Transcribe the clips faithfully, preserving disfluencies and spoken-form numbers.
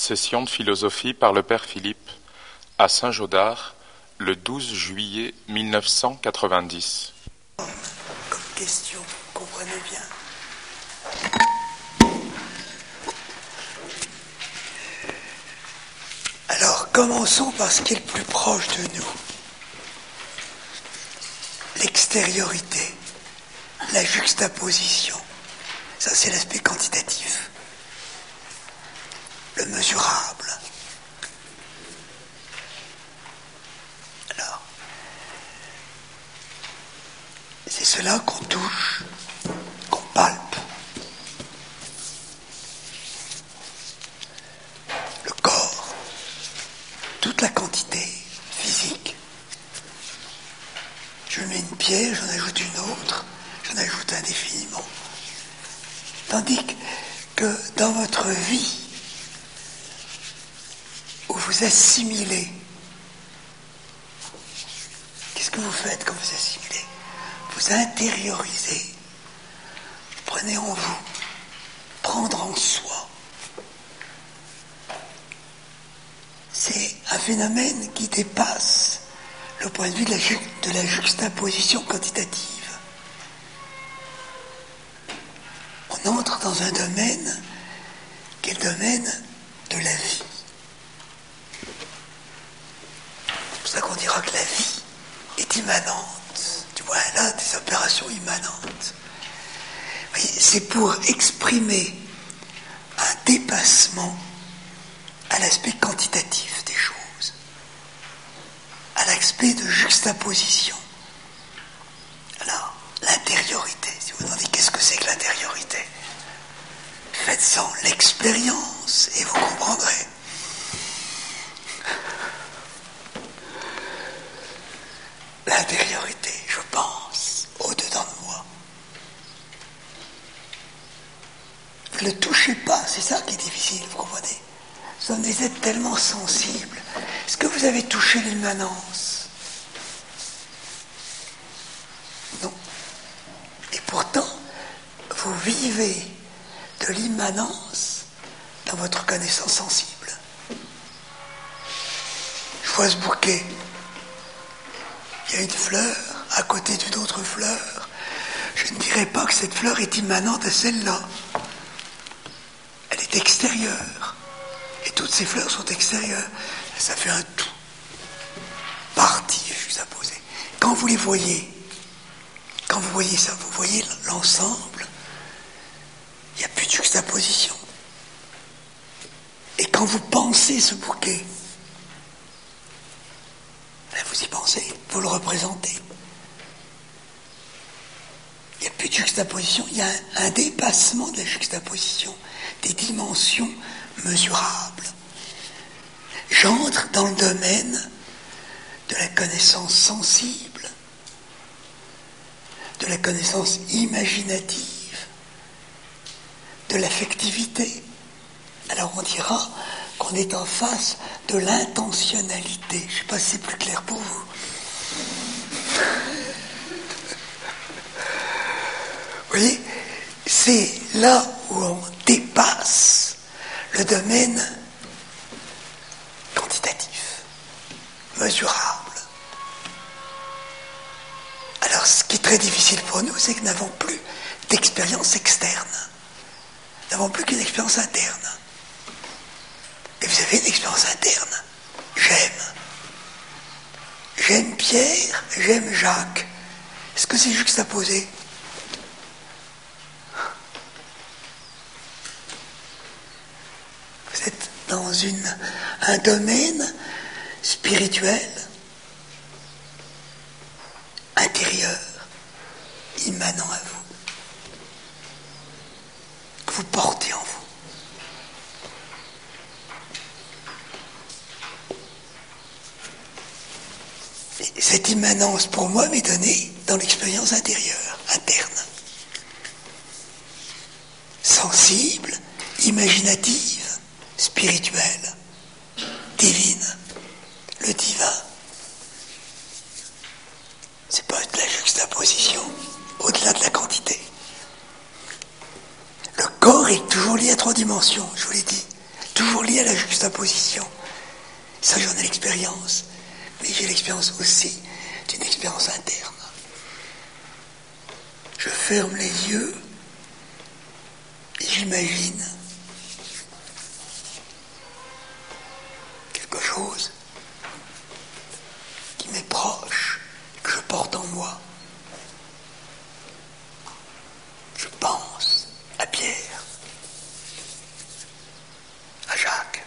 Session de philosophie par le Père Philippe à Saint-Gaudard le douze juillet mille neuf cent quatre-vingt-dix. Comme question, comprenez bien. Alors, commençons par ce qui est le plus proche de nous. L'extériorité, la juxtaposition. Ça, c'est l'aspect quantitatif. Le mesurable. Alors, c'est cela qu'on touche, qu'on palpe. Le corps, toute la quantité physique. Je mets une pierre, j'en ajoute une autre, j'en ajoute indéfiniment. Tandis que dans votre vie, où vous assimilez, qu'est-ce que vous faites quand vous assimilez? Vous intériorisez. Prenez en vous, prendre en soi. C'est un phénomène qui dépasse le point de vue de la, ju- de la juxtaposition quantitative. On entre dans un domaine qui est le domaine de la vie. C'est pour ça qu'on dira que la vie est immanente. Tu vois, elle a des opérations immanentes. Vous voyez, c'est pour exprimer un dépassement à l'aspect quantitatif des choses, à l'aspect de juxtaposition. Alors, l'intériorité, si vous vous demandez qu'est-ce que c'est que l'intériorité, faites-en l'expérience et vous comprendrez. L'intériorité, je pense, au-dedans de moi. Ne le touchez pas, c'est ça qui est difficile, vous comprenez? Nous sommes des êtres tellement sensibles. Est-ce que vous avez touché l'immanence? Non. Et pourtant, vous vivez de l'immanence dans votre connaissance sensible. Je vois ce bouquet. Il y a une fleur à côté d'une autre fleur. Je ne dirais pas que cette fleur est immanente à celle-là. Elle est extérieure. Et toutes ces fleurs sont extérieures. Ça fait un tout. Partie juxtaposée. Quand vous les voyez, quand vous voyez ça, vous voyez l'ensemble, il n'y a plus de juxtaposition. Et quand vous pensez ce bouquet, vous y pensez, vous le représentez. Il n'y a plus de juxtaposition, il y a un, un dépassement de la juxtaposition, des dimensions mesurables. J'entre dans le domaine de la connaissance sensible, de la connaissance imaginative, de l'affectivité. Alors on dira qu'on est en face de l'intentionnalité. Je ne sais pas si c'est plus clair pour vous. Vous voyez, c'est là où on dépasse le domaine quantitatif, mesurable. Alors, ce qui est très difficile pour nous, c'est que nous n'avons plus d'expérience externe. Nous n'avons plus qu'une expérience interne. Et vous avez une expérience interne. J'aime. J'aime Pierre, j'aime Jacques. Est-ce que c'est juxtaposé? Vous êtes dans une, un domaine spirituel, intérieur, immanent à vous, que vous portez en vous. Cette immanence, pour moi, m'est donnée dans l'expérience intérieure, interne. Sensible, imaginative, spirituelle, divine, le divin. C'est pas de la juxtaposition, au-delà de la quantité. Le corps est toujours lié à trois dimensions, je vous l'ai dit. Toujours toujours lié à la juxtaposition. Ça, j'en ai l'expérience. Mais j'ai l'expérience aussi d'une expérience interne. Je ferme les yeux et j'imagine quelque chose qui m'est proche, que je porte en moi. Je pense à Pierre, à Jacques,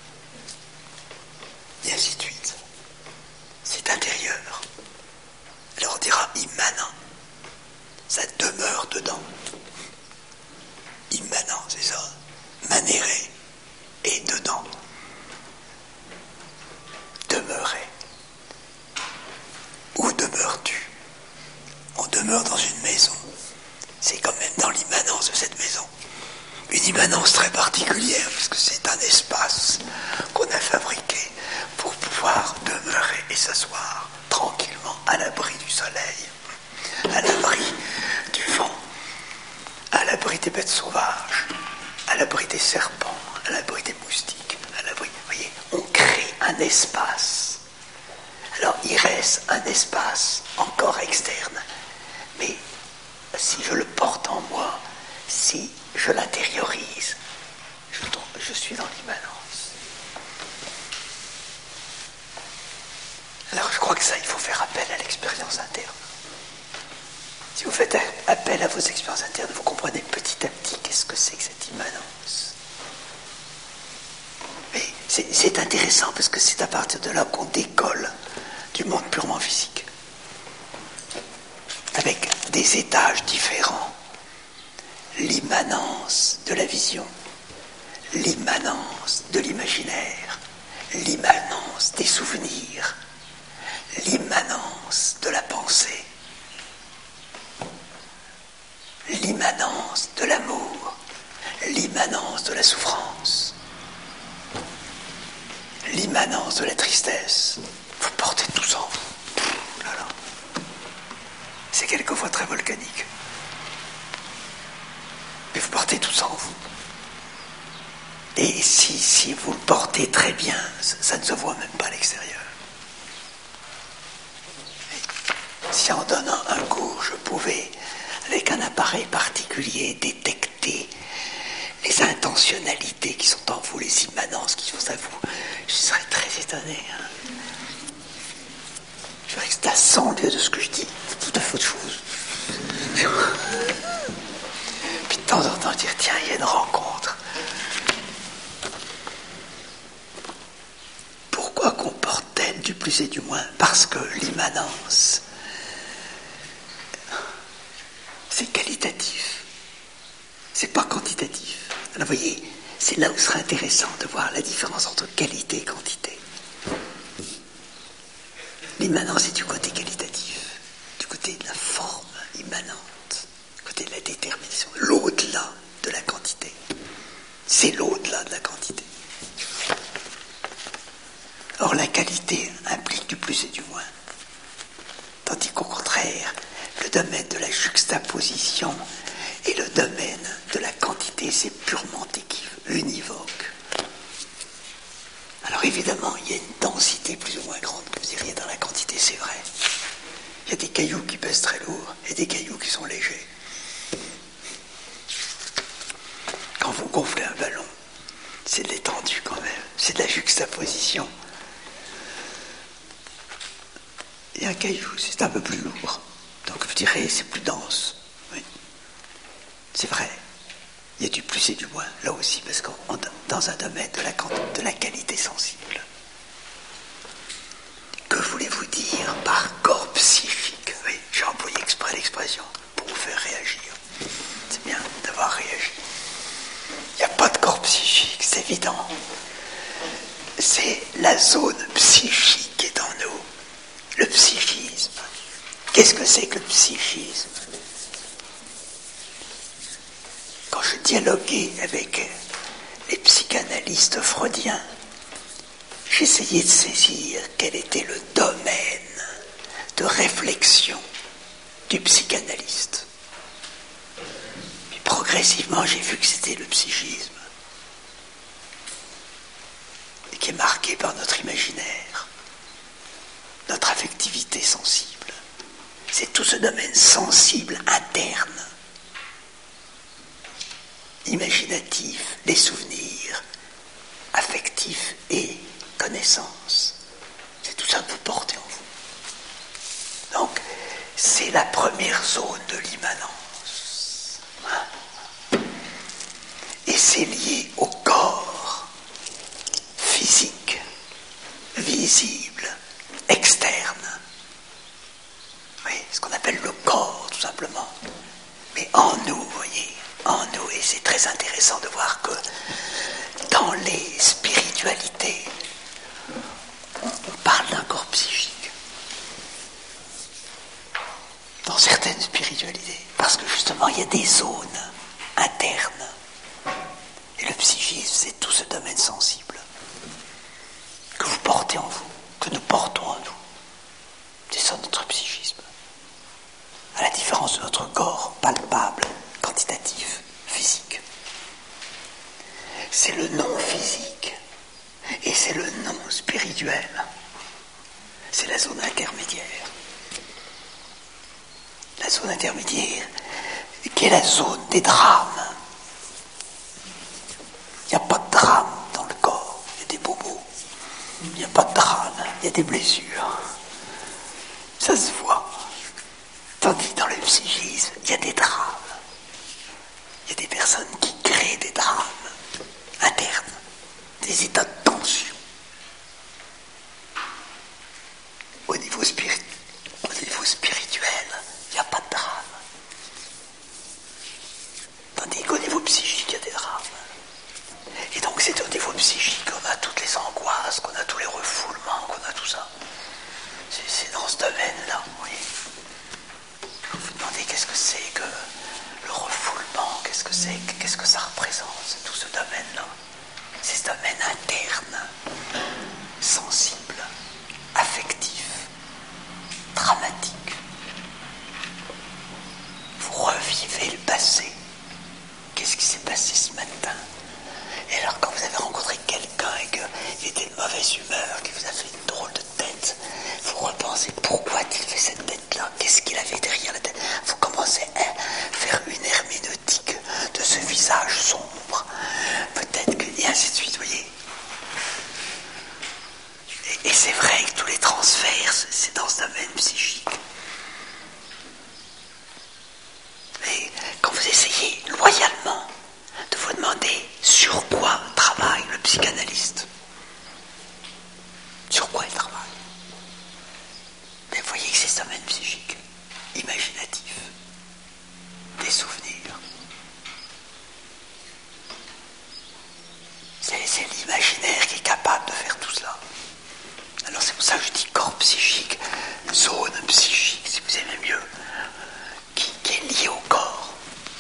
et ainsi de suite. C'est intérieur. Alors on dira immanent. Ça demeure dedans. Immanent, c'est ça. Manéré. Et dedans. Demeurer. Où demeures-tu? On demeure dans une maison. C'est quand même dans l'immanence de cette maison. Une immanence très particulière, parce que c'est un espace qu'on a fabriqué pour pouvoir demeurer et s'asseoir tranquillement à l'abri du soleil, à l'abri du vent, à l'abri des bêtes sauvages, à l'abri des serpents, à l'abri des moustiques, à l'abri... Vous voyez, on crée un espace. Alors, il reste un espace encore externe, mais si je le porte en moi, si je l'intériorise, je, je suis dans l'immanence. Alors je crois que ça, il faut faire appel à l'expérience interne. Si vous faites appel à vos expériences internes, vous comprenez petit à petit qu'est-ce que c'est que cette immanence. Mais c'est, c'est intéressant parce que c'est à partir de là qu'on décolle du monde purement physique. Avec des étages différents. L'immanence de la vision, l'immanence de l'imaginaire, l'immanence des souvenirs, l'immanence de la pensée, l'immanence de l'amour, l'immanence de la souffrance, l'immanence de la tristesse. Vous portez tout ça en vous. Ouh là là. C'est quelquefois très volcanique. Mais vous portez tout ça en vous. Et si, si vous le portez très bien, ça, ça ne se voit même pas à l'extérieur. Et si en donnant un coup, je pouvais, avec un appareil particulier, détecter les intentionnalités qui sont en vous, les immanences qui sont à vous, je serais très étonné. Hein. Je dirais que c'est à cent lieues de ce que je dis. C'est tout à fait autre chose. Puis de temps en temps dire, tiens, il y a une rencontre. Pourquoi qu'on porte thème du plus et du moins? Parce que l'immanence, c'est qualitatif. C'est pas quantitatif. Alors vous voyez, c'est là où ce serait intéressant de voir la différence entre qualité et quantité. L'immanence est du côté qualitatif, du côté de la forme immanente, du côté de la détermination, l'au-delà de la quantité. C'est l'au-delà de la quantité. Or, la qualité implique du plus et du moins. Tandis qu'au contraire, le domaine de la juxtaposition et le domaine de la quantité, c'est purement univoque. Alors évidemment, il y a une densité plus ou moins grande, que vous diriez, dans la quantité, c'est vrai. Il y a des cailloux qui pèsent très lourd et des cailloux qui sont légers. Quand vous gonflez un ballon, c'est de l'étendue quand même, c'est de la juxtaposition. Et un caillou, c'est un peu plus lourd. Donc vous direz, c'est plus dense. Oui. C'est vrai. Il y a du plus et du moins, là aussi, parce qu'on est dans un domaine de la, de la qualité sensible. Que voulez-vous dire par corps psychique? Oui, j'ai employé exprès l'expression pour vous faire réagir. C'est bien d'avoir réagi. Il n'y a pas de corps psychique, c'est évident. C'est la zone psychique qui est en nous. Le psychisme. Qu'est-ce que c'est que le psychisme? Quand je dialoguais avec les psychanalystes freudiens, j'essayais de saisir quel était le domaine de réflexion du psychanalyste. Puis progressivement, j'ai vu que c'était le psychisme. qui est marqué par notre imaginaire, notre affectivité sensible. C'est tout ce domaine sensible interne, imaginatif, les souvenirs, affectifs et connaissances. C'est tout ça que vous portez en vous. Donc, c'est la première zone de l'immanence. Et c'est lié au corps physique, visible, externe. Oui, ce qu'on appelle le corps, tout simplement. Mais en nous, vous voyez, en nous, et c'est très intéressant de voir que dans les spiritualités, on parle d'un corps psychique. Dans certaines spiritualités, parce que justement, il y a des zones internes. Et le psychisme, c'est tout ce domaine sensible que vous portez en vous, que nous portons en nous. C'est ça notre psychisme. À la différence de notre corps palpable, quantitatif, physique. C'est le non physique et c'est le non spirituel. C'est la zone intermédiaire. La zone intermédiaire, qui est la zone des drames. Il n'y a pas de drame dans le corps, il y a des bobos. Il n'y a pas de drame, il y a des blessures. Ça se voit. Tandis que dans le psychisme, il y a des drames. Il y a des personnes qui créent des drames internes, des états de tension. Au niveau, spirit... Au niveau spirituel, il n'y a pas de drame. Tandis qu'au niveau psychique, il y a des drames. Et donc c'est au niveau psychique qu'on a toutes les angoisses, qu'on a tous les refoulements, qu'on a tout ça. C'est, c'est dans ce domaine-là, oui. Vous vous demandez qu'est-ce que c'est que le refoulement, qu'est-ce que c'est, qu'est-ce que ça représente, c'est tout ce domaine-là. C'est ce domaine interne, sensible, affectif, dramatique. Vous revivez le passé. Qu'est-ce qui s'est passé ce matin? Et alors quand vous avez rencontré quelqu'un et qu'il était de mauvaise humeur, qu'il vous a fait une drôle de tête, vous repensez pourquoi a-t-il fait cette tête-là? Qu'est-ce qu'il avait derrière la tête? Vous commencez à faire une herméneutique de ce visage sombre. Peut-être que... Et ainsi de suite, vous voyez. Et, et c'est vrai que tous les transferts, c'est dans ce domaine psychique. Et quand vous essayez loyalement de vous demander sur quoi travaille le psychanalyste, sur quoi il travaille, mais vous voyez que c'est ce domaine psychique, imaginatif, des souvenirs. C'est, c'est l'imaginaire qui est capable de faire tout cela. Alors c'est pour ça que je dis corps psychique, zone psychique, si vous aimez mieux, qui, qui est liée au corps.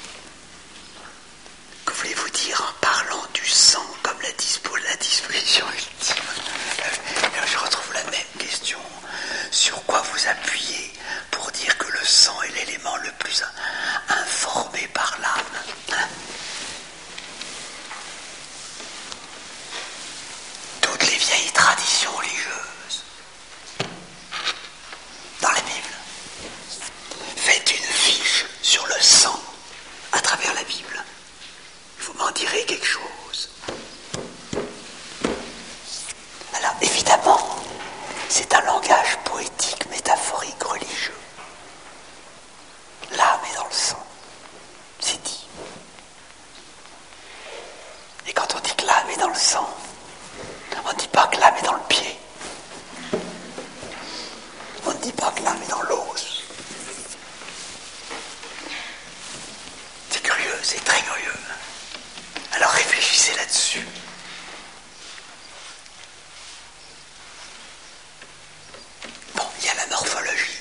Que voulez-vous dire en parlant du sang comme la, dispo, la disposition ultime? Alors je retrouve la même question. Sur quoi vous appuyez pour dire que le sang est l'élément le plus informé par l'âme, hein? Toutes les vieilles traditions religieuses, dans la Bible, faites une fiche sur le sang à travers la Bible. Vous m'en direz quelque chose. Alors évidemment, c'est un langage poétique, métaphorique, religieux. L'âme est dans le sang, c'est dit. Et quand on dit que l'âme est dans le sang, on ne dit pas que l'âme est dans le pied. On ne dit pas que l'âme est dans l'os. C'est curieux, c'est très curieux. Alors réfléchissez là-dessus. Bon, il y a la morphologie.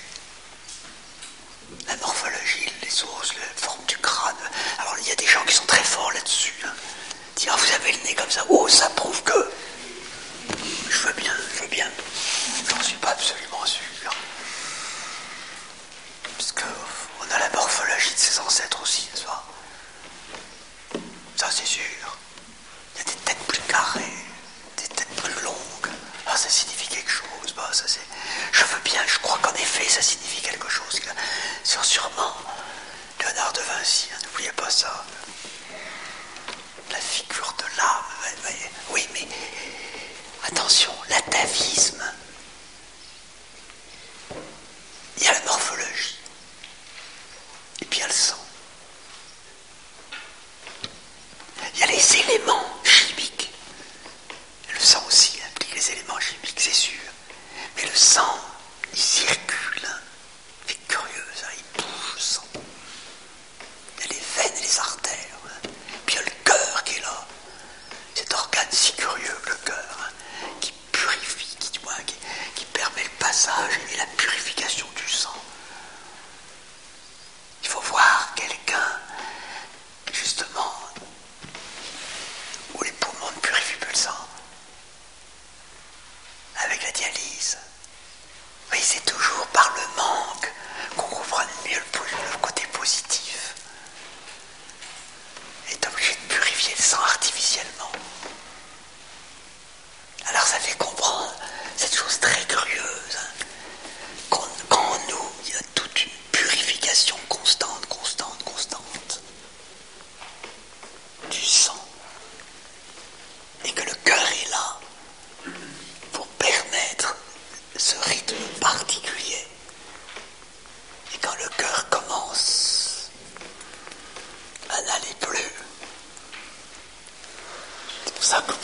La morphologie, les os, la forme du crâne. Alors il y a des gens qui sont très forts là-dessus. Hein. Dire, ah, vous avez le nez comme ça. Oh, ça prouve que... Je veux bien, je veux bien. J'en suis pas absolument sûr. Parce qu'on a la morphologie de ses ancêtres aussi, n'est-ce pas? Ça, c'est sûr. Il y a des têtes plus carrées, des têtes plus longues.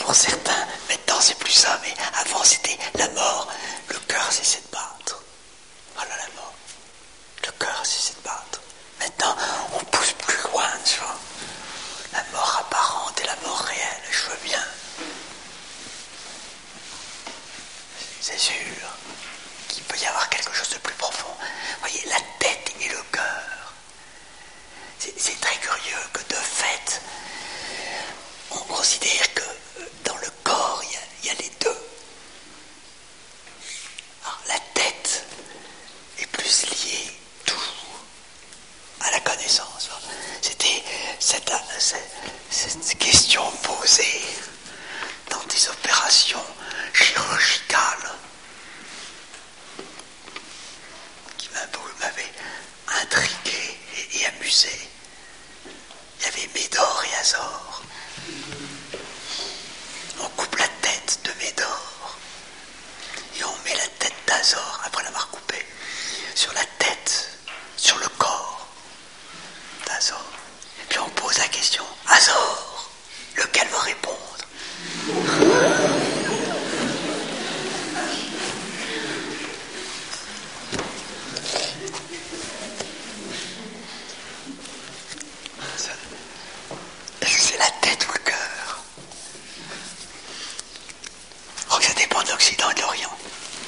pour certains, maintenant c'est plus ça, mais avant c'était la mort, le cœur cessait de battre. Voilà la mort. Le cœur cessait de battre. Maintenant, on pousse plus loin, tu vois. La mort apparente et la mort réelle, je veux bien. C'est sûr qu'il peut y avoir quelque chose de plus profond. Vous voyez, la tête et le cœur. C'est, c'est très curieux que de fait, on considère que dans le corps, il y a, il y a les deux. Alors, la tête est plus liée toujours à la connaissance. C'était cette, cette, cette question posée dans des opérations chirurgicales qui m'avait intrigué et, et amusé. Il y avait Médor et Azor. On coupe la tête de Médor et on met la tête d'Azor, après l'avoir coupée, sur la tête, sur le corps d'Azor. Et puis on pose la question, Azor, lequel va répondre? C'est la tête ou le cœur? Je crois que ça dépend de l'Occident et de l'Orient.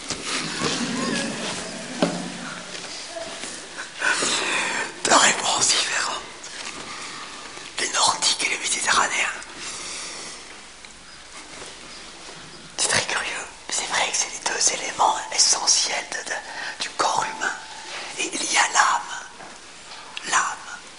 Deux réponses différentes. Les Nordiques et les Méditerranéens. C'est très curieux. C'est vrai que c'est les deux éléments essentiels de, de, du corps humain. Et il y a l'âme. L'âme.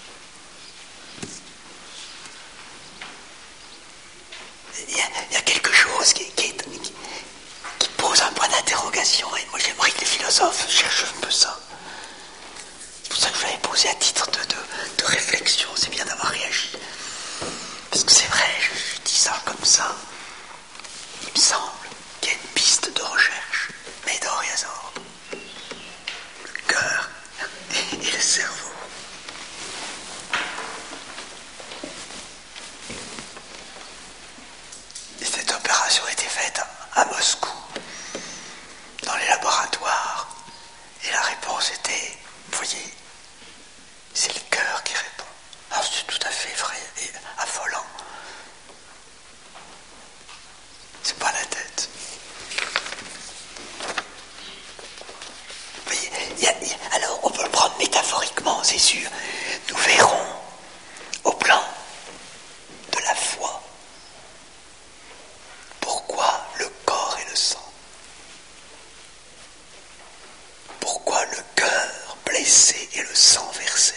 Il y, a, il y a quelque chose qui, qui, qui, qui pose un point d'interrogation. Et moi, j'aimerais que les philosophes cherchent un peu ça. C'est pour ça que je l'avais posé à titre de, de, de réflexion. C'est bien d'avoir réagi. Parce que c'est vrai, je, je dis ça comme ça. Il me semble qu'il y a une piste de recherche. Médor et Azor. Le cœur et, et le cerveau. Et cette opération a été faite à, à Moscou, dans les laboratoires. Et la réponse était, vous voyez, c'est le cœur qui répond. Alors c'est tout à fait vrai et affolant. C'est pas la tête. Vous voyez, y a, y a, alors on peut le prendre métaphoriquement, c'est sûr. Nous verrons au plan de la foi pourquoi le corps et le sang. Pourquoi le cœur blessé et le sang versé.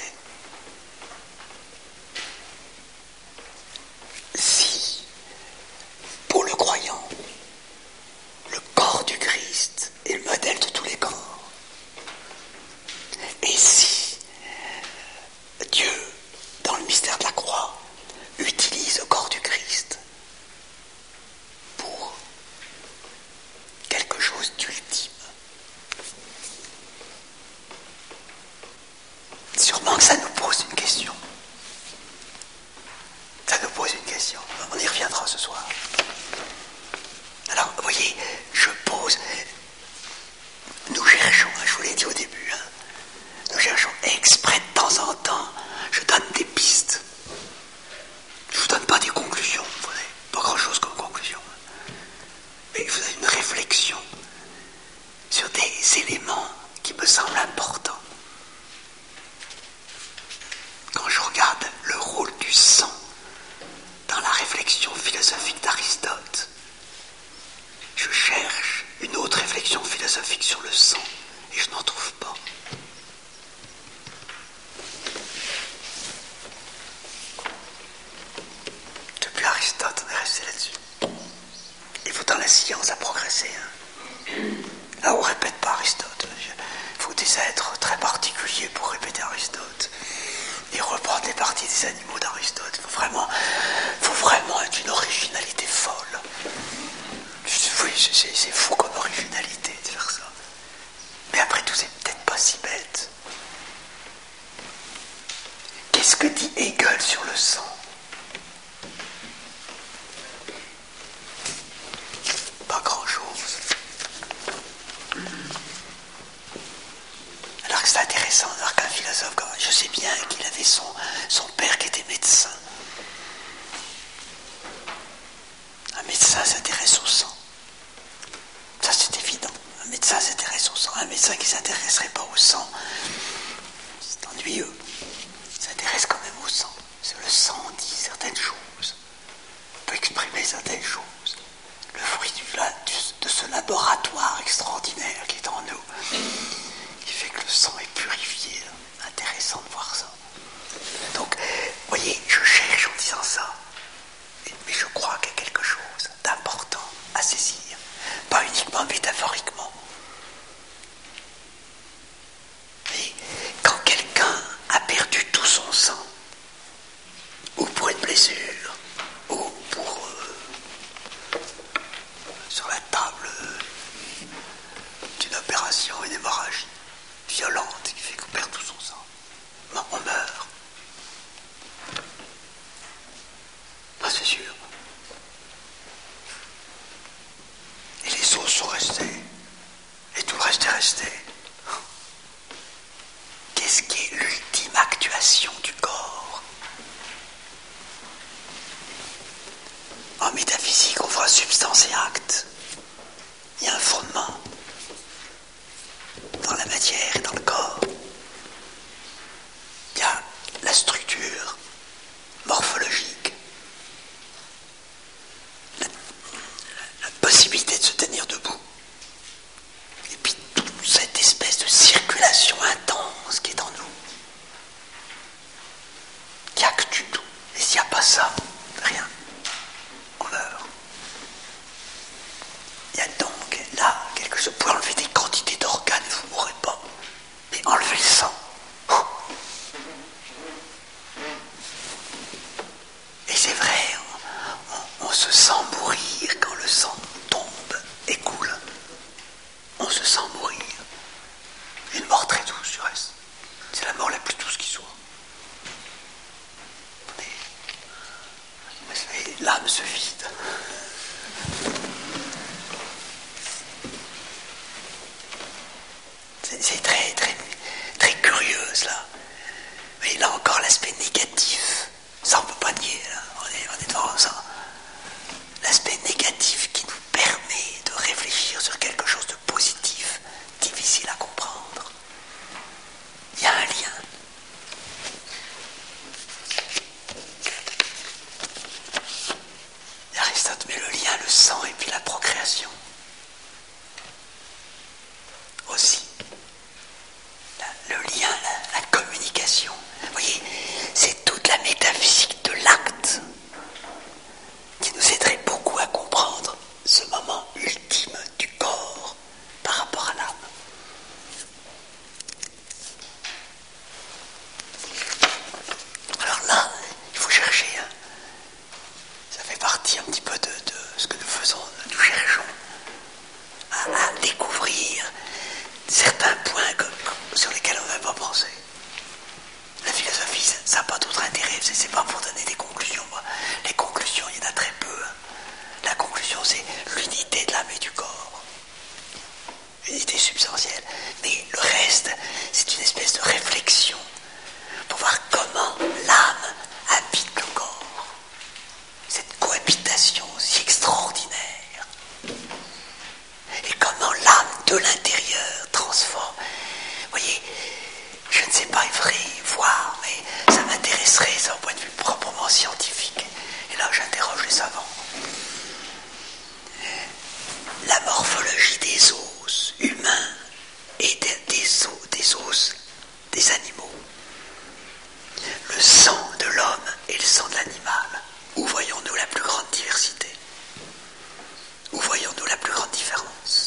Si, pour le croyant, le corps du Christ est le modèle de tous les corps, et si Dieu, dans le mystère de la croix, utilise le corps du Christ pour quelque chose d'ultime, sûrement que ça nous pose une question. Ça nous pose une question. On y reviendra ce soir. Alors, vous voyez, je pose... Nous cherchons, je vous l'ai dit au début, hein, nous cherchons exprès de temps en temps, je donne des pistes. Je ne vous donne pas des conclusions, vous n'avez pas grand-chose comme conclusion. Mais je vous donne une réflexion sur des éléments qui me semblent importants. Quand je regarde le rôle du sang dans la réflexion philosophique d'Aristote, je cherche une autre réflexion philosophique sur le sang et je n'en trouve pas. Depuis Aristote, on est resté là-dessus. Et pourtant la science a progressé. Hein. Là, on ne répète pas Aristote. Il faut des êtres très particuliers pour répéter Aristote. Et reprendre les parties des animaux d'Aristote. Il faut vraiment, faut vraiment être une originalité folle. Oui, c'est, c'est fou comme originalité de faire ça. Mais après tout, c'est peut-être pas si bête. Qu'est-ce que dit Hegel sur le sang? alors qu'un philosophe, comme je sais bien qu'il avait son, son père qui était médecin. Un médecin s'intéresse au sang. Ça, c'est évident. Un médecin s'intéresse au sang. Un médecin qui ne s'intéresserait pas au sang, c'est ennuyeux. Il s'intéresse quand même au sang. Parce que le sang dit certaines choses, peut exprimer certaines choses. Le fruit du, du, de ce laboratoire extraordinaire qui est en nous, qui fait que le sang est purifié. Intéressant de voir ça. Donc, vous voyez, je cherche en disant ça, mais je crois qu'il y a quelque chose d'important à saisir, pas uniquement métaphoriquement. Mais quand quelqu'un a perdu tout son sang, ou pour une blessure, ou pour euh, sur la table d'une opération, une hémorragie violente qui fait qu'on perd tout son sang, ben, on meurt. Ben, c'est sûr. Et les os sont restés, et tout le reste est resté. Qu'est-ce qui est l'ultime actuation du corps? En métaphysique, on voit substance et acte. Il y a un fondement dans la matière et dans le corps. Il y a la structure morphologique, la, la possibilité de se tenir debout, et puis toute cette espèce de circulation intense qui est en nous, qui actue tout. Et s'il n'y a pas ça, rien, on meurt. Il y a donc là quelque chose. Vous pouvez enlever des quantités d'organes, vous ne mourrez pas. Mais enlever le sang. Et c'est vrai, on, on, on se sent mourir quand le sang tombe et coule. On se sent mourir. Une mort très douce, du reste. C'est la mort la plus douce qui soit. Mais, mais l'âme se vide. C'est, c'est très, très, très curieux, cela. Mais là encore, l'aspect négatif, ça on ne peut pas nier, là. On est, on est devant ça. L'aspect négatif qui nous permet de réfléchir sur quelque chose de positif, difficile à comprendre. Il y a un lien. Et Aristote met le lien, le sang et puis la procréation. Aussi. La, le lien, la, la communication. Vous voyez, c'est toute la métaphysique de l'acte qui nous aiderait beaucoup à comprendre ce moment ultime du corps par rapport à l'âme. Alors là, il faut chercher. Hein. Ça fait partie un petit peu de, de ce que nous faisons. Nous cherchons à, à découvrir certains points que, que, sur lesquels on n'avait pas pensé. La philosophie, ça n'a pas d'autre intérêt. C'est, c'est pas pour donner des conclusions. Moi. Les conclusions, il y en a très peu. Hein. La conclusion, c'est l'unité de l'âme et du corps. Unité substantielle. Mais le reste, c'est une espèce de réflexion pour voir comment l'âme habite le corps. Cette cohabitation si extraordinaire. Et comment l'âme de l'intérieur transforme. Vous voyez, je ne sais pas vrai, voir, mais ça m'intéresserait, ça, au point de vue proprement scientifique. Et là, j'interroge les savants. La morphologie des os humains et des, des, os, des os des animaux. Le sang de l'homme et le sang de l'animal. Où voyons-nous la plus grande diversité? Où voyons-nous la plus grande différence?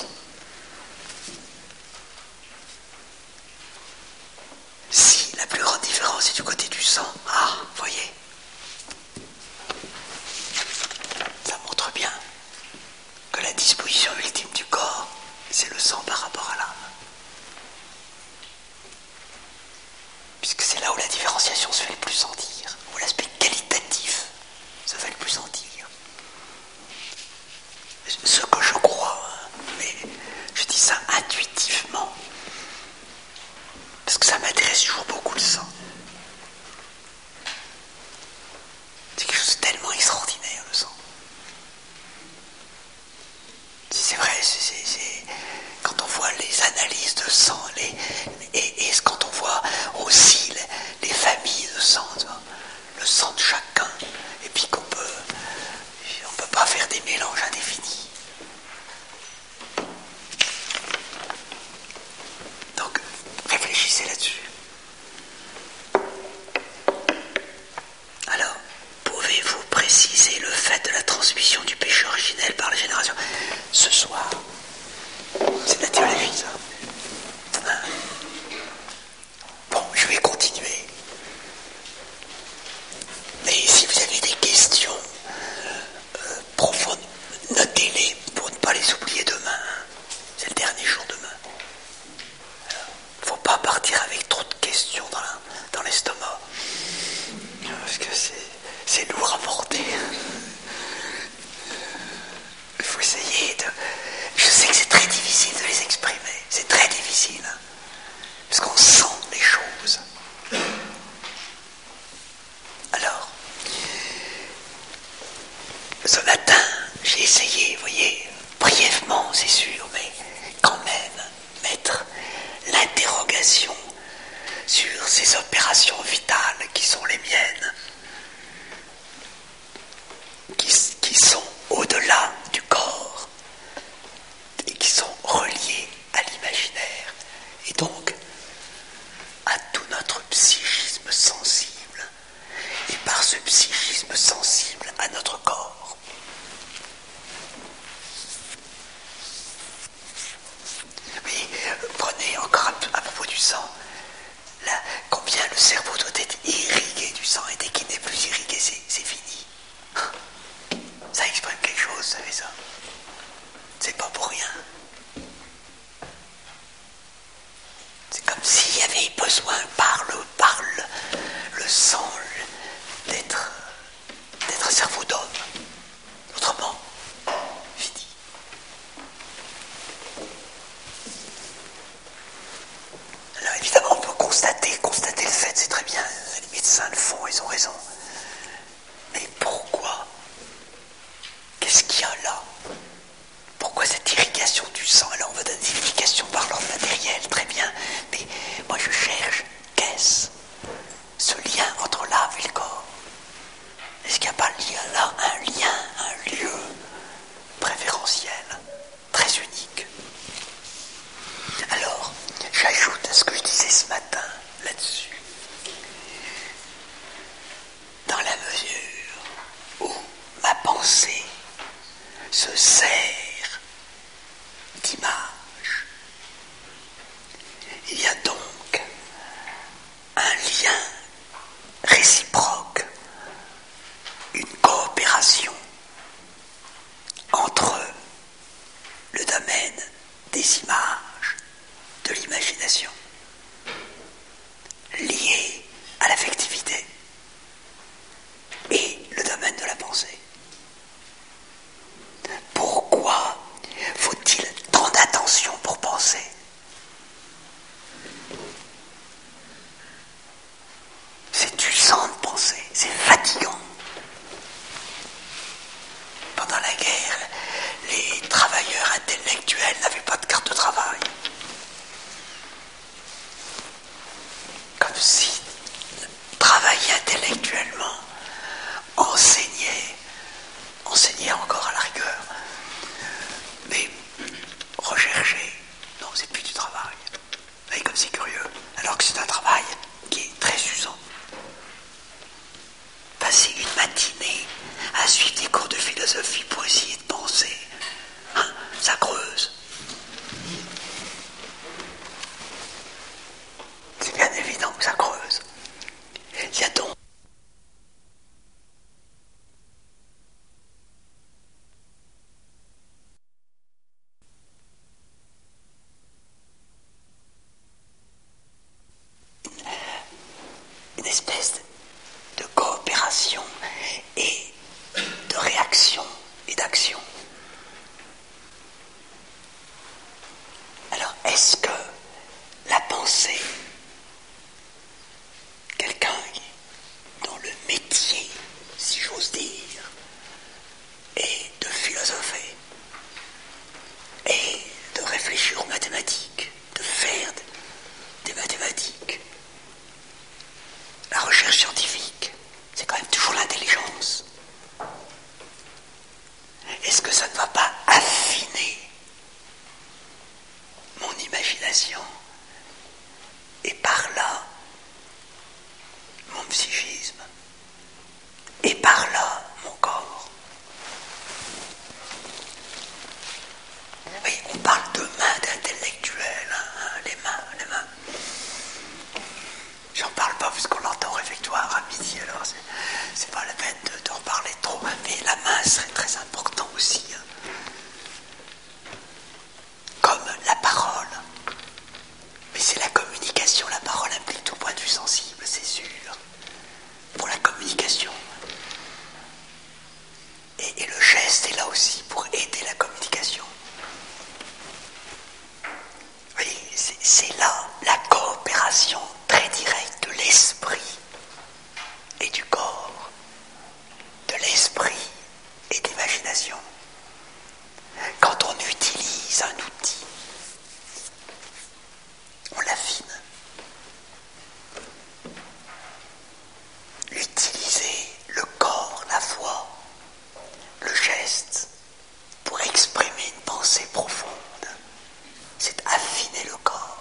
Si la plus grande différence est du côté du sang, ah, voyez, ça montre bien que la disposition ultime du corps, c'est le sang par rapport à l'âme. Puisque c'est là où la différenciation se fait le plus sentir, où l'aspect qualitatif se fait le plus sentir. Ce que je crois, mais je dis ça intuitivement, parce que ça m'intéresse aspirations vitales qui sont les miennes, qui, qui sont au-delà du corps et qui sont reliées à l'imaginaire et donc à tout notre psychisme sensible et par ce psychisme sensible à notre corps. Oui, prenez encore à, à propos du sang, là, combien le cerveau doit être irrigué du sang et dès qu'il n'est plus irrigué, c'est, c'est fini. Ça exprime quelque chose, vous savez ça. C'est pas pour rien. C'est comme s'il y avait besoin par le, par le, le sang d'être, d'être un cerveau d'homme. Autrement, fini. Alors évidemment, on peut constater, constater le fait, c'est très bien, les médecins le font, ils ont raison. Mais pourquoi? Qu'est-ce qu'il y a là? Pourquoi cette irrigation du sang? Alors on va donner des irrigations par l'ordre matériel, très bien, mais moi je cherche, qu'est-ce? Ce lien entre l'âme et le corps. Est-ce qu'il n'y a pas là un lien, un lieu préférentiel, très unique? Alors, j'ajoute à ce que je disais ce matin là-dessus, dans la mesure où ma pensée se sert d'image, il y a donc un lien réciproque, une coopération entre le domaine des images, de l'imagination, lié à l'affectivité, et le domaine de la pensée. Pourquoi faut-il tant d'attention pour penser? C'est usant de penser, c'est fatigant. Pendant la guerre, les travailleurs intellectuels n'avaient pas de carte de travail. Comme si travailler intellectuellement, enseigner, enseigner encore à la rigueur, mais rechercher, non, c'est plus du travail. Vous voyez comme c'est curieux, alors que c'est un travail qui est très usant. Passer une matinée à suivre des cours de philosophie pour essayer de penser, hein, ça creuse. C'est bien évident que ça creuse. Il y a donc une espèce de coopération et de réaction et d'action. Alors, est-ce que la pensée, quelqu'un dont le métier, si j'ose dire, est de philosopher et de réfléchir aux mathématiques, de faire des mathématiques, la recherche scientifique, c'est quand même toujours l'intelligence. Est-ce que ça ne va pas affiner mon imagination et par là mon psychisme et par là mon corps? Oui, on parle de mains d'intellectuels, hein, les mains, les mains. J'en parle pas parce qu'on l'entend au réfectoire à midi, alors c'est, c'est pas la peine de, de reparler trop, mais la main serait très important aussi. Hein. Comme la parole. Mais c'est la communication, la parole implique tout point de vue sensible, c'est sûr. Pour la communication. Et, et le geste est là aussi pour aider la communication. Oui, c'est, c'est là la coopération très directe de l'esprit et du corps, de l'esprit et d'imagination. Quand on utilise un outil, on l'affine. utiliser le corps, la voix, le geste pour exprimer une pensée profonde. C'est affiner le corps.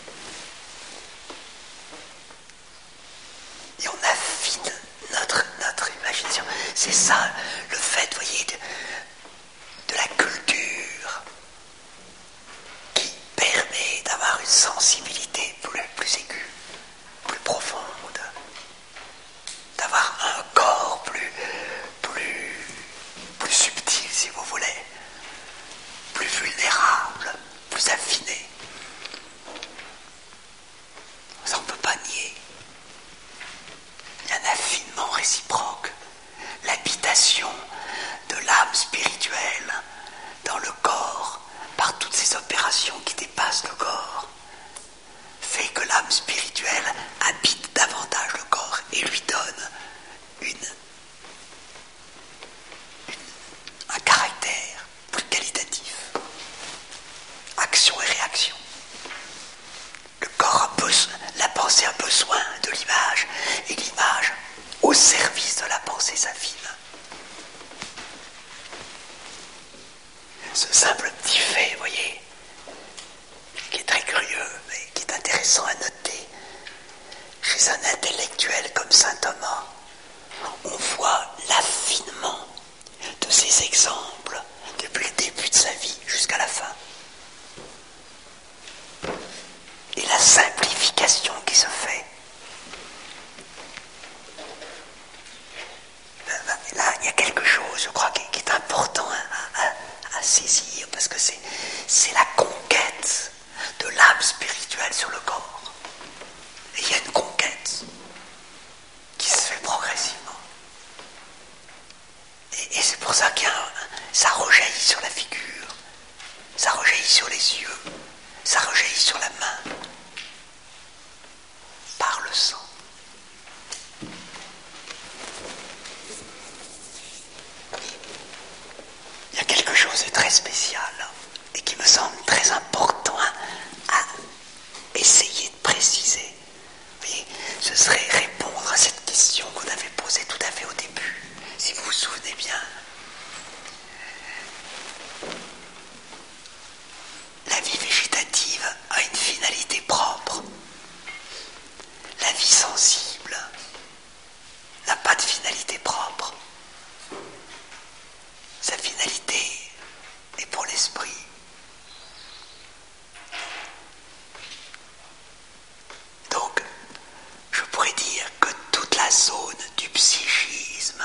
Et on affine notre, notre imagination. C'est ça le fait, vous voyez, de, de la culture qui permet d'avoir une sensibilité plus, plus aiguë, plus profonde, d'avoir un corps plus, plus, plus subtil, si vous voulez, plus vulnérable, plus affiné. Ça, on ne peut pas nier. Il y a un affinement réciproque. L'habitation de l'âme spirituelle dans le corps, par toutes ces opérations qui dépassent le corps, fait que l'âme spirituelle habite davantage le corps et lui donne une, une, un caractère plus qualitatif. Action et réaction. Le corps a besoin, la pensée a besoin de l'image, et l'image, au service de la pensée, s'affine. Ce simple petit fait, vous voyez, qui est très curieux, mais qui est intéressant à noter, chez un intellectuel comme saint Thomas, on voit l'affinement de ces exemples depuis le début de sa vie jusqu'à la fin. Et la simplification qui se fait. Là, il y a quelque chose, je crois, qui, qui est important à, à, à saisir, parce que c'est, c'est la conquête de l'âme spirituelle sur le corps. Et il y a une conquête qui se fait progressivement. Et, et c'est pour ça que ça rejaillit sur la figure, ça rejaillit sur les yeux, ça rejaillit sur la main, par le sang. Il y a quelque chose de très spécial et qui me semble très important à, à essayer de préciser. Vous voyez, ce serait répondre à cette question qu'on avait posée tout à fait au début, si vous vous souvenez bien. La vie végétative a une finalité propre. La vie sensible n'a pas de finalité propre. Sa finalité est pour l'esprit. Donc, je pourrais dire que toute la zone du psychisme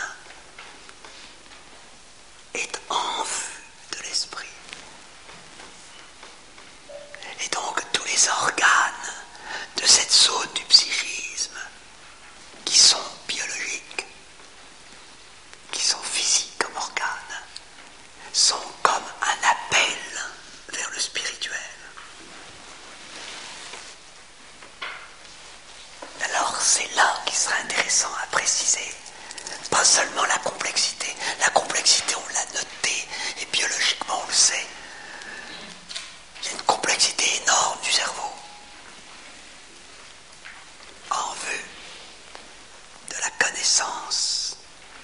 est en vue de l'esprit. Et donc, tous les organes de cette zone du psychisme, qui sont biologiques, qui sont physiques comme organes, sont comme un appel vers le spirituel. Alors c'est là qu'il sera intéressant à préciser, pas seulement la complexité. La complexité, on l'a noté, et biologiquement on le sait. Il y a une complexité énorme du cerveau en vue de la connaissance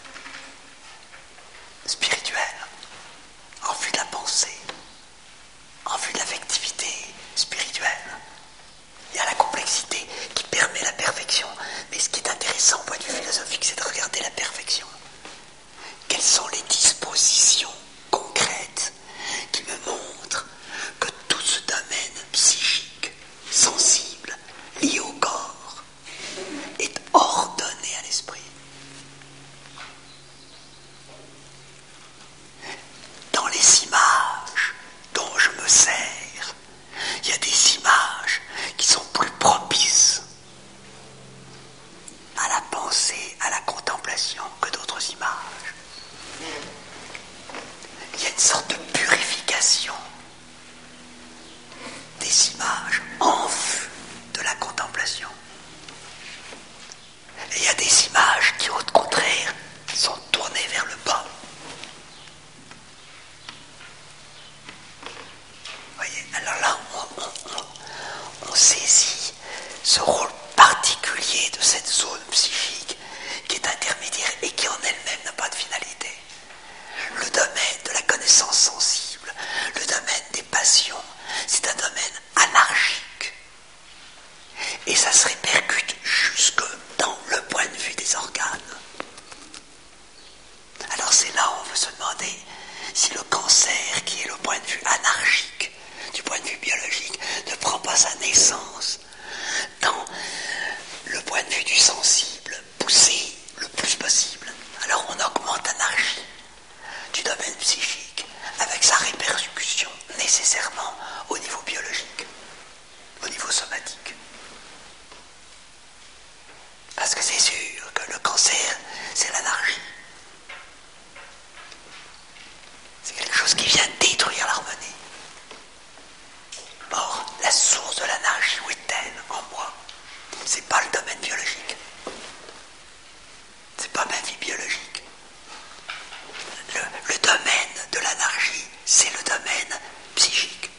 spirituelle, en vue de la pensée, en vue de l'affectivité spirituelle. Il y a la complexité qui permet la perfection. Mais ce qui est intéressant au point de vue philosophique, c'est de regarder la perfection. Quelles sont les dispositions concrètes qui me montrent que tout ce domaine psychique, sensible, lié au corps, est ordonné à l'esprit. cancer, c'est l'anarchie. C'est quelque chose qui vient détruire l'harmonie. Or, la source de l'anarchie, où est-elle en moi? C'est pas le domaine biologique. C'est pas ma vie biologique. Le, le domaine de l'anarchie, c'est le domaine psychique.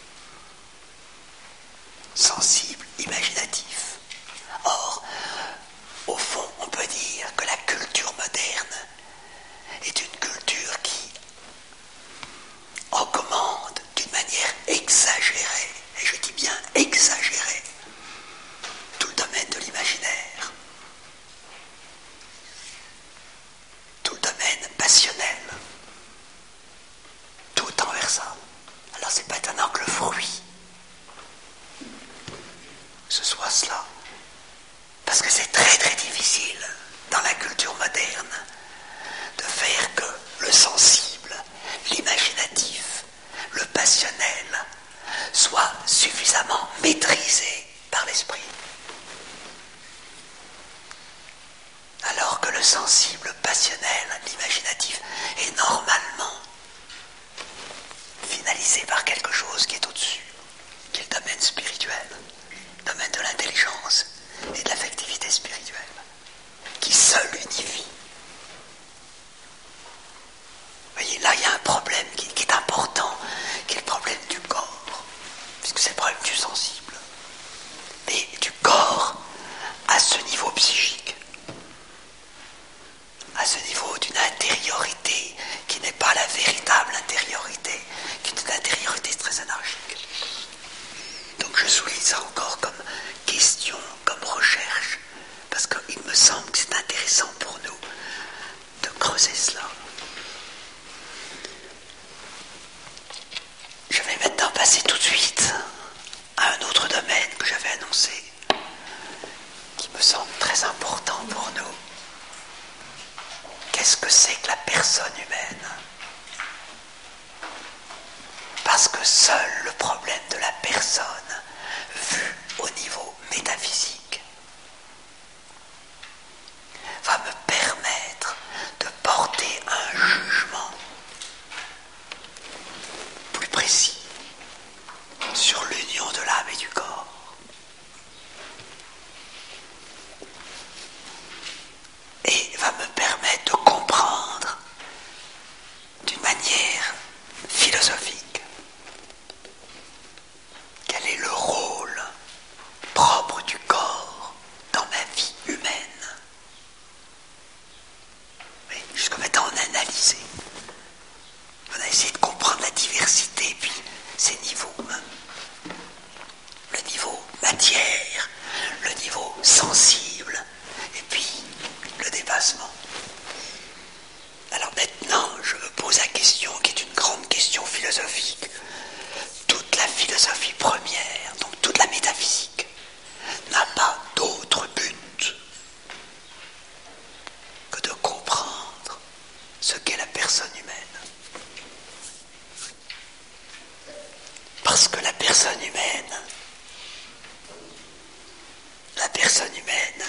Sensible, imaginatif. Or, au fond, on peut dire que la culture moderne est une culture qui augmente d'une manière exagérée, et je dis bien exagérée, tout le domaine de l'imaginaire, tout le domaine passionnel, tout tend vers ça. Alors c'est pas étonnant que le fruit ce soit cela, parce que c'est très très difficile dans la culture moderne de faire que le sensible, l'imaginatif, le passionnel soit suffisamment maîtrisé par l'esprit. Alors que le sensible, le passionnel, l'imaginatif est normalement finalisé par quelque chose qui est au-dessus, qui est le domaine spirituel, le domaine de l'intelligence et de l'affectivité spirituelle, qui seul unifie. Vous voyez, là il y a un problème qui, qui est important, qui est le problème du corps, puisque c'est le problème du sensible, mais du corps à ce niveau psychique, à ce niveau d'une intériorité qui n'est pas la véritable intériorité, qui est une intériorité très anarchique. Donc je souligne ça encore comme question, comme recherche, parce qu'il me semble que c'est intéressant pour nous de creuser cela. Je vais maintenant passer tout de suite à un autre domaine que j'avais annoncé, qui me semble très important pour nous. Qu'est-ce que c'est que la personne humaine? Parce que seul le problème de la personne, vu au niveau métaphysique, va me permettre de porter un jugement plus précis sur l'union de l'âme et du corps. Et va me permettre de comprendre d'une manière philosophique quel est le rôle propre du corps dans ma vie humaine. Oui, jusqu'à maintenant on a analysé, on a essayé de comprendre la diversité, puis ces niveaux, hein. Le niveau matière, le niveau sensible, et puis le dépassement. Alors maintenant, je me pose la question qui est une grande question philosophique. Toute la philosophie première, donc toute la métaphysique, n'a pas d'autre but que de comprendre ce qu'est la personne humaine. Parce que la personne humaine, la personne humaine,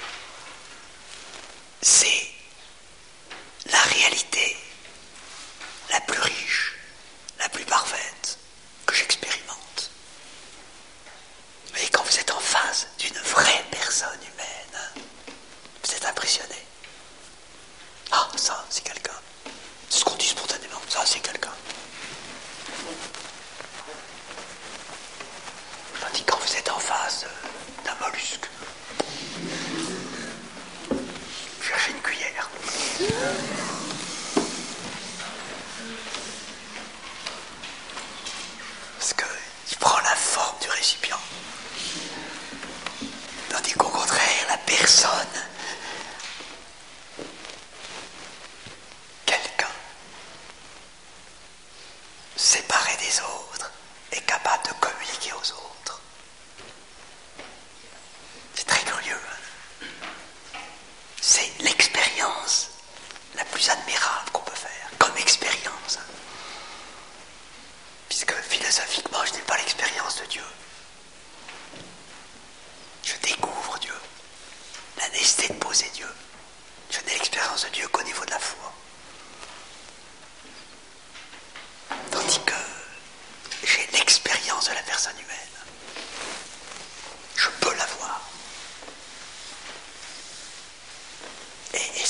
c'est la réalité la plus riche, la plus parfaite que j'expérimente. Vous voyez, quand vous êtes en face d'une vraie personne humaine, vous êtes impressionné. Ah, ça, c'est quelqu'un. C'est ce qu'on dit spontanément. Ça, c'est quelqu'un. Tandis que quand vous êtes en face d'un mollusque, cherchez une cuillère. Parce qu'il prend la forme du récipient. Tandis qu'au contraire, la personne, quelqu'un, séparé des autres, est capable de communiquer aux autres. C'est très curieux. C'est l'expérience la plus admirable qu'on peut faire, comme expérience. Puisque philosophiquement, je n'ai pas l'expérience de Dieu. Je découvre Dieu. La naissance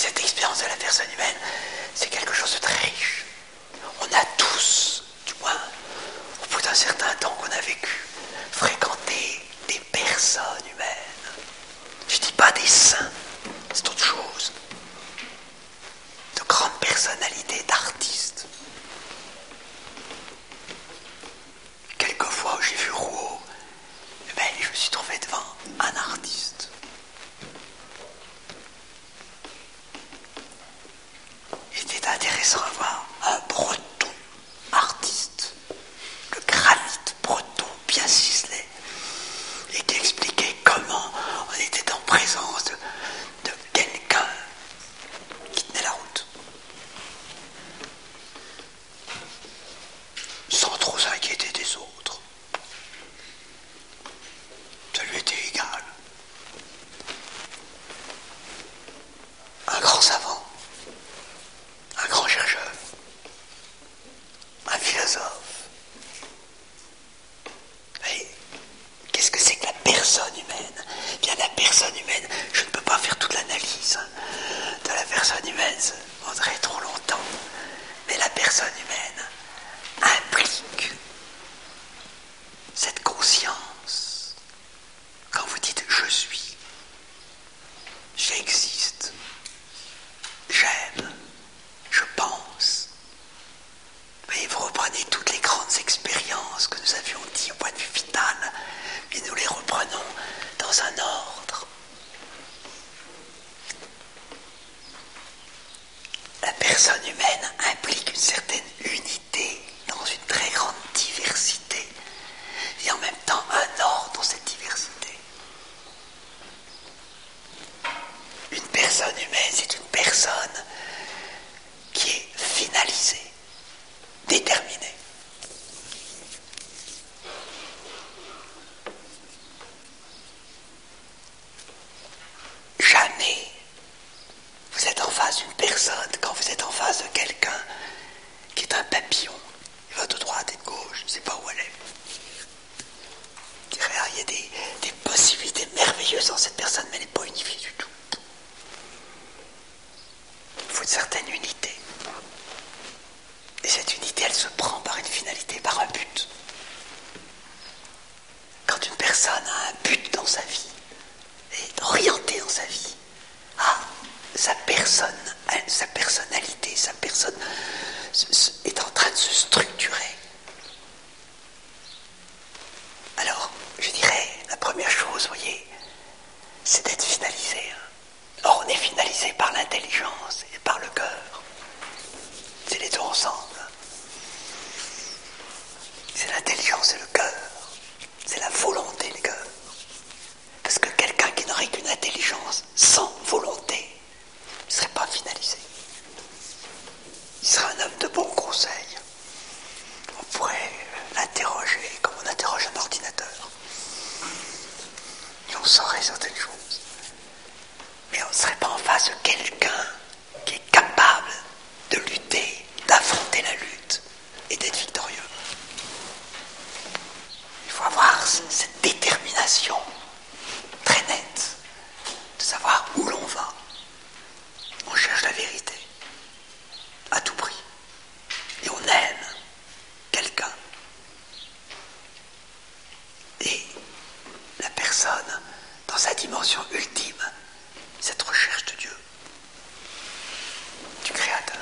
cette expérience de la personne humaine, c'est quelque chose de très riche. On a tous, du moins, au bout d'un certain temps qu'on a vécu, fréquenté des personnes humaines. Je ne dis pas des saints, c'est autre chose. De grandes personnalités, d'artistes. Quelquefois où j'ai vu Rouault, eh ben, je me suis trouvé devant un artiste. C'était intéressant à voir un breton artiste, le granit breton bien ciselé, et qui expliquait comment on était en présence de, de quelqu'un qui tenait la route. Sans trop s'inquiéter des autres. Ça lui était égal. Un grand savant, un grand chercheur, un philosophe. Et qu'est-ce que c'est que la personne humaine ? Eh bien, la personne humaine, je ne peux pas faire toute l'analyse hein, de la personne humaine, ça prendrait trop longtemps. Mais la personne humaine implique cette conscience. Quand vous dites « je suis »,« j'existe »,« j'aime »,« je pense », vous voyez, vous reprenez toutes les grandes expériences que nous avions dit au point de vue vital, mais nous les reprenons dans un ordre. La personne humaine implique une certaine unité dans une très grande diversité et en même temps un ordre dans cette diversité. Une personne humaine, c'est une personne qui est finalisée, déterminée. Jamais vous êtes en face d'une personne quand vous êtes en face de quelqu'un qui est un papillon. Il va de droite et de gauche, je ne sais pas où elle est. Je dirais, ah, il y a des, des possibilités merveilleuses dans cette personne, mais elle n'est pas unifiée du tout. Il faut une certaine unité. Et cette unité, elle se prend par une finalité, par un but. Quand une personne a un but dans sa vie, est orientée dans sa vie, ah, sa personne, sa personnalité, sa personne est en train de se structurer. Alors, je dirais, la première chose, vous voyez, c'est d'être finalisé. Or, on est finalisé par l'intelligence et par le cœur. C'est les deux ensemble. C'est l'intelligence et le cœur. C'est la volonté et le cœur. Parce que quelqu'un qui n'aurait qu'une intelligence sans volonté ne serait pas finalisé. Il serait un homme de bon conseil. On pourrait l'interroger comme on interroge un ordinateur. Et on saurait certaines choses. Mais on ne serait pas en face de quelqu'un qui est capable de lutter, d'affronter la lutte et d'être victorieux. Il faut avoir cette détermination très nette de savoir où l'on va. On cherche la vérité à tout prix. Et on aime quelqu'un. Et la personne, dans sa dimension ultime, cette recherche de Dieu, du Créateur.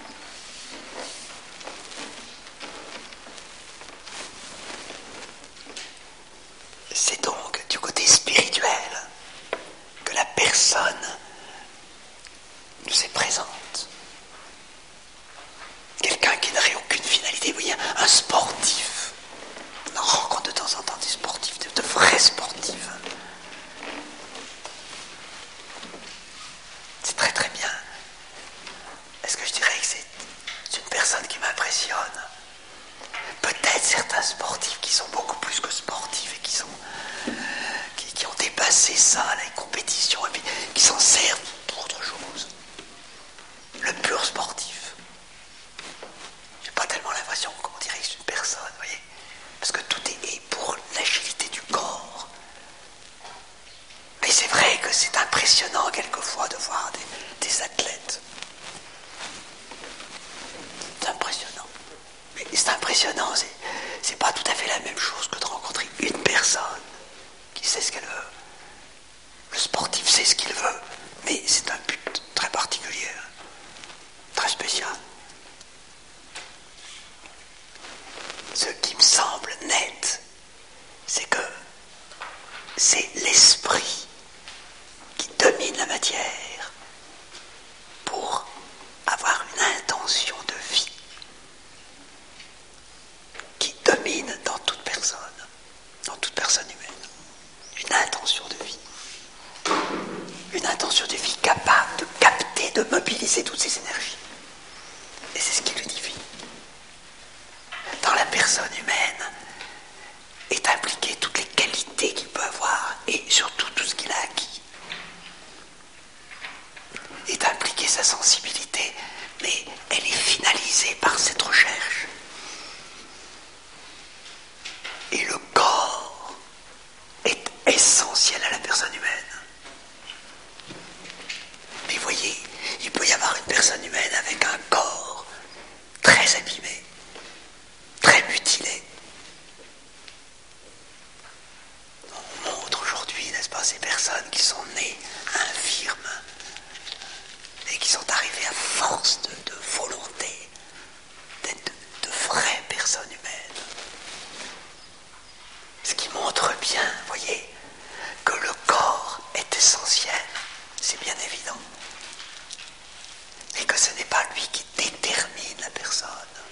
C'est donc du côté spirituel que la personne nous est présente. Quelqu'un qui n'aurait aucune finalité, vous voyez, un sportif. On en rencontre de temps en temps des sportifs, de, de vrais sportifs. C'est très très bien. Est-ce que je dirais que c'est, c'est une personne qui m'impressionne ? Peut-être certains sportifs qui sont beaucoup plus que sportifs et qui sont qui, qui ont dépassé ça, les compétitions, et puis qui s'en servent pour autre chose. Le pur sportif. J'ai pas tellement l'impression qu'on dirait que c'est une personne, vous voyez, parce que tout est, est pour l'agilité du corps, impressionnant quelquefois de voir des, des athlètes. C'est impressionnant. Mais c'est impressionnant, c'est, c'est pas tout à fait la même chose que de rencontrer une personne qui sait ce qu'elle veut. Le sportif sait ce qu'il veut, mais c'est un but très particulier, très spécial. Ce qui me semble net, c'est que c'est l'esprit qui domine la matière pour avoir une intention de vie qui domine dans toute personne, dans toute personne humaine. Une intention de vie. Une intention de vie capable de capter, de mobiliser toutes ses énergies. Et c'est ce qui l'unifie. Dans la personne humaine est impliquée toutes les qualités qu'il peut avoir et surtout tout ce qu'il a acquis. Est impliquée sa sensibilité, mais elle est finalisée par cette recherche. Et le corps est essentiel à la personne humaine. Mais voyez, il peut y avoir une personne humaine avec un corps très abîmé, très mutilé. On montre aujourd'hui, n'est-ce pas, ces personnes qui sont nées infirmes et qui sont arrivées à force de, de volonté d'être de, de vraies personnes humaines. Ce qui montre bien, voyez, que le corps est essentiel, c'est bien évident. Et que ce n'est pas lui qui détermine la personne.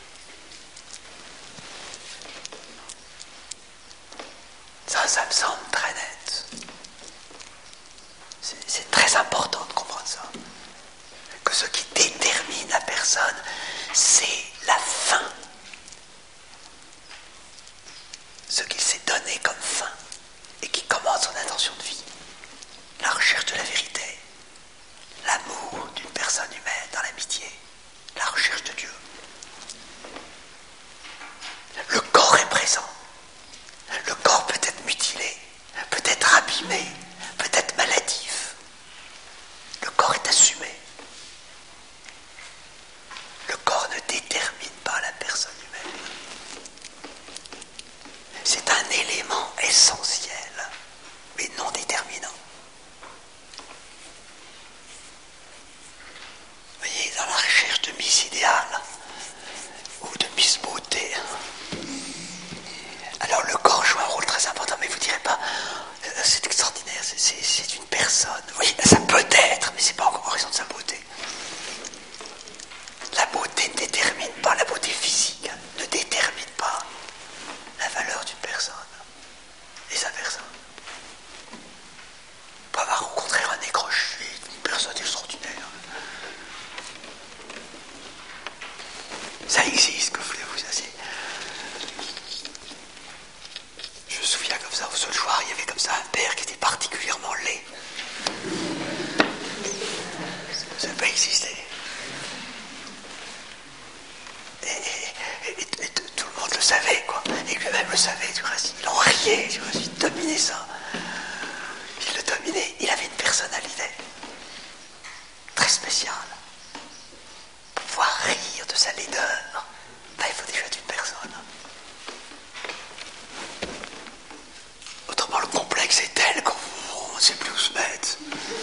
Ça, ça me semble très net. C'est, c'est très important de comprendre ça. Que ce qui détermine la personne, c'est la fin. Ce qu'il s'est donné comme fin et qui commande son intention de vie. La recherche de la vérité. L'amour d'une personne humaine dans l'amitié. La recherche de Dieu. Le corps est présent. Le corps peut être mutilé, peut être abîmé, peut être maladif. Le corps est assumé. Le corps ne détermine pas la personne humaine. C'est un élément essentiel, mais non déterminant. Vous voyez, dans la recherche de Miss idéale ou de Miss beauté, alors le corps joue un rôle très important, mais vous ne direz pas, euh, c'est extraordinaire, c'est, c'est, c'est une personne. Vous voyez, ça peut être, mais c'est pas encore en raison de sa beauté. La beauté ne détermine pas, la beauté physique ne détermine pas la valeur d'une personne et sa personne. On peut avoir rencontré un écroché, une personne extraordinaire. Ça existe, que voulez-vous, ça c'est... Je me souviens comme ça, au Saulchoir, il y avait comme ça un père qui était particulièrement laid. Ça n'a pas existé. Et, et, et, et tout le monde le savait, quoi. Et lui-même le savait, du reste. Il en riait, du reste, il dominait ça. Il le dominait. Il avait une personnalité très spéciale. Pour pouvoir rire de sa laideur, ben, il faut déjà être une personne. Autrement, le complexe est tel qu'on ne sait plus où se mettre.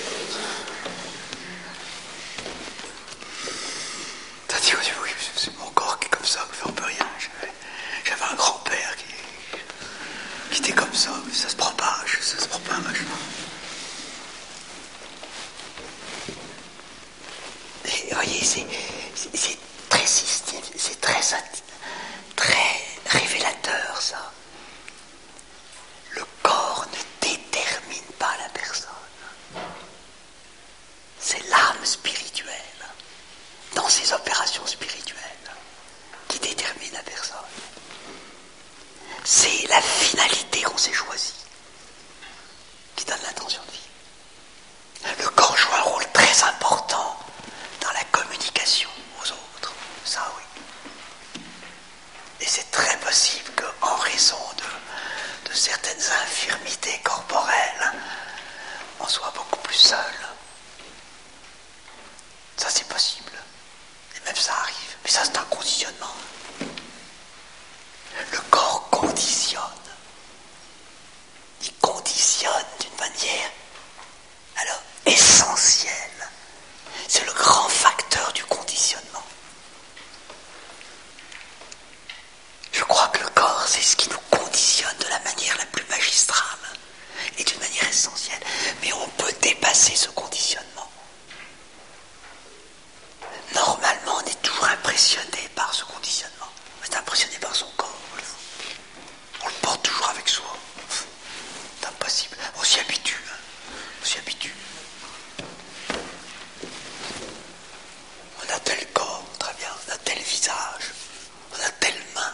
T'as dit, oui, oui, c'est mon corps qui est comme ça, on ne peut rien. J'avais, j'avais un grand-père qui, qui était comme ça, mais ça se propage, ça se propage. Et voyez, c'est, c'est, c'est très systémique, c'est très, très révélateur, ça. Le corps ne détermine pas la personne. C'est l'âme spirituelle, dans ses opérations spirituelles, qui détermine la personne. C'est la finalité qu'on s'est choisie, qui donne l'intention de vie. Le corps joue un rôle très important dans la communication aux autres, ça oui. Et c'est très possible qu'en raison de, de certaines infirmités corporelles, on soit beaucoup plus seul. ça, c'est un conditionnement. Le corps conditionne. Il conditionne d'une manière, alors, essentielle. C'est le grand facteur du conditionnement. Je crois que le corps, c'est ce qui nous conditionne de la manière la plus magistrale et d'une manière essentielle. Mais on peut dépasser ce conditionnement. Normalement, on est toujours impressionné par ce conditionnement. On est impressionné par son corps. On le porte toujours avec soi. C'est impossible. On s'y habitue. Hein. On s'y habitue. On a tel corps, très bien. On a tel visage. On a telle main.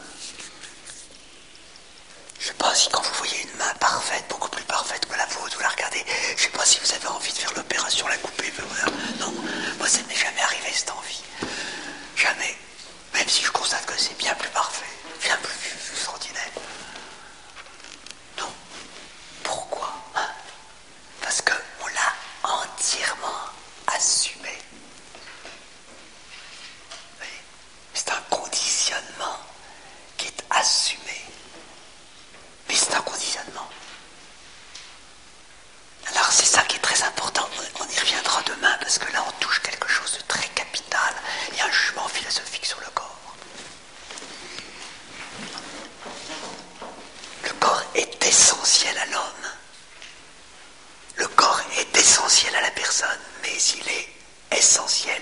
Je ne sais pas si quand vous voyez une main parfaite, beaucoup plus parfaite que la vôtre, vous la regardez, je ne sais pas si vous avez envie de faire l'opération, la couper. Non, moi ça ne m'est jamais arrivé cette envie. Jamais. Même si je constate que c'est bien plus parfait, bien plus extraordinaire. Non. Pourquoi hein? Parce qu'on l'a entièrement assumé. Oui. C'est un conditionnement qui est assumé. Mais c'est un conditionnement. Alors c'est ça qui est très important. On y reviendra demain parce que là on touche quelque chose de très capital. Il y a un jugement philosophique sur le corps. Le corps est essentiel à l'homme. Le corps est essentiel à la personne, mais il est essentiel